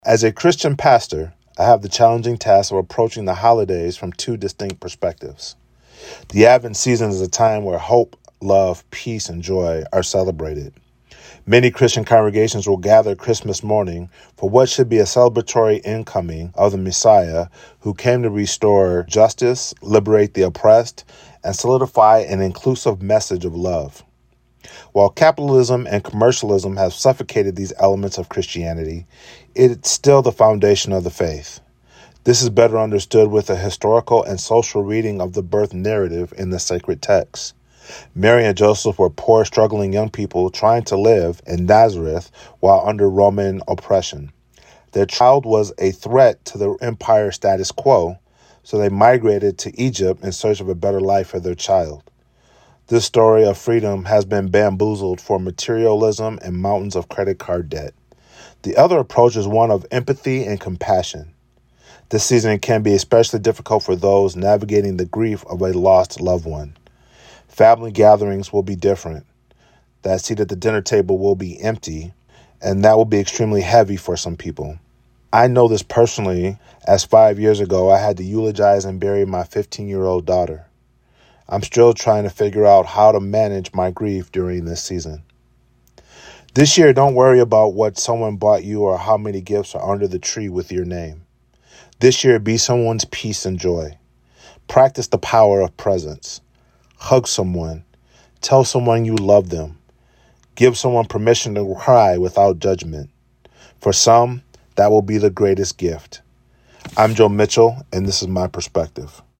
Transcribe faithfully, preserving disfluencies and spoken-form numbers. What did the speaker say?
As a Christian pastor, I have the challenging task of approaching the holidays from two distinct perspectives. The Advent season is a time where hope, love, peace, and joy are celebrated. Many Christian congregations will gather Christmas morning for what should be a celebratory incoming of the Messiah who came to restore justice, liberate the oppressed, and solidify an inclusive message of love. While capitalism and commercialism have suffocated these elements of Christianity, it's still the foundation of the faith. This is better understood with a historical and social reading of the birth narrative in the sacred texts. Mary and Joseph were poor, struggling young people trying to live in Nazareth while under Roman oppression. Their child was a threat to the empire status quo, so they migrated to Egypt in search of a better life for their child. This story of freedom has been bamboozled for materialism and mountains of credit card debt. The other approach is one of empathy and compassion. This season can be especially difficult for those navigating the grief of a lost loved one. Family gatherings will be different. That seat at the dinner table will be empty, and that will be extremely heavy for some people. I know this personally, as five years ago I had to eulogize and bury my fifteen-year-old daughter. I'm still trying to figure out how to manage my grief during this season. This year, don't worry about what someone bought you or how many gifts are under the tree with your name. This year, be someone's peace and joy. Practice the power of presence. Hug someone. Tell someone you love them. Give someone permission to cry without judgment. For some, that will be the greatest gift. I'm Joe Mitchell, and this is my perspective.